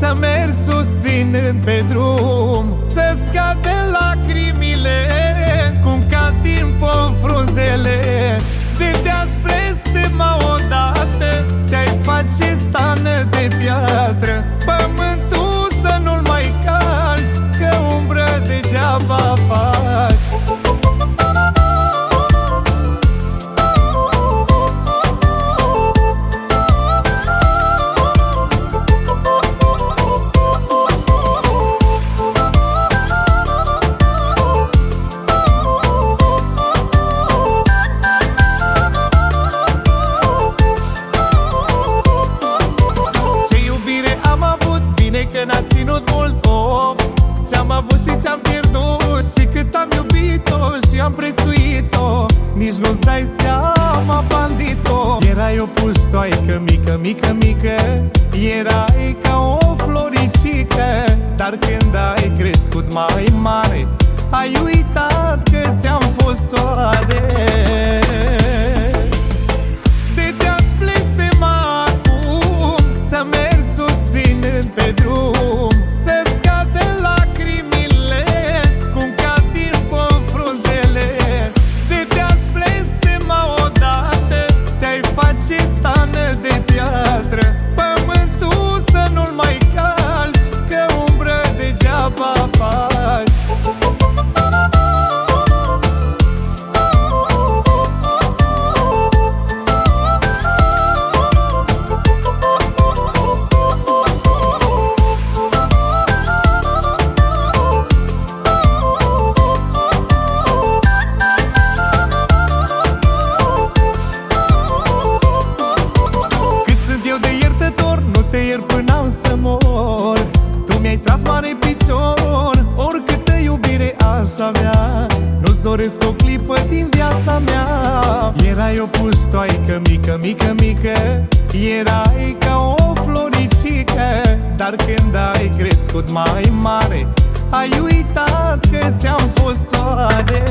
să mergi suspinând pe drum, să-ți scade lacrimile cum ca timp în frunzele. De te-aș blestema odată, te-ai face stană de piatră, pământul să nu-l mai calci, că umbră degeaba faci. Că n-a ținut mult of ce-am avut și ce-am pierdut, și cât am iubit-o și am prețuit-o, nici nu-ți dai seama, bandito. Erai o pustoaică mică, mică, mică, erai ca o floricică, dar când ai crescut mai mare, ai uitat că ți-am fost soare. De te-aș blestema acum, să mergi suspinând pe drum, să-ți scade lacrimile cum ca timp în frunzele. De te-aș blestema odată, te-ai face stană de piatră, pământul să nu-l mai calci, că umbră degeaba faci. Mi-ai tras mare picior, oricâtă iubire aș avea, nu-ți doresc o clipă din viața mea. Erai o pustoaică mică, mică, mică, erai ca o floricică, dar când ai crescut mai mare, ai uitat că ți-am fost soare.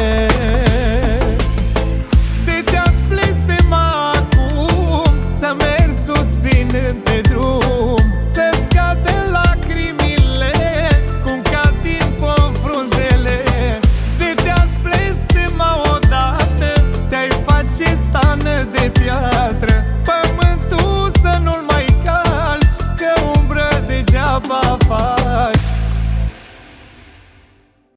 De te-aș blestema acum, să mergi suspinând pe drum, să-ți scade lacrimile cum ca timp în frunzele. De te-aș blestema odată, te-ai face stană de piatră, pământul să nu-l mai calci, că umbră degeaba faci.